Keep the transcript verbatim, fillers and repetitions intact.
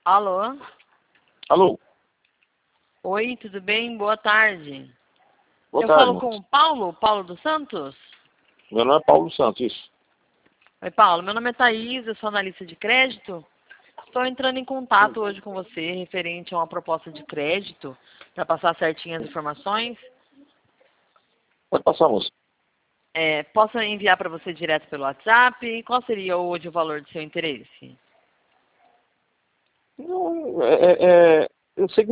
Alô? Alô? Oi, tudo bem? Boa tarde. Boa Eu tarde, falo moço. com o Paulo, Paulo dos Santos? Meu nome é Paulo Santos, isso. Oi, Paulo. Meu nome é Thaís, eu sou analista de crédito. Estou entrando em contato hoje com você referente a uma proposta de crédito para passar certinho as informações. Pode passar, moço. É, posso enviar para você direto pelo WhatsApp? Qual seria hoje o valor do seu interesse? Não, é, é, é, eu sei que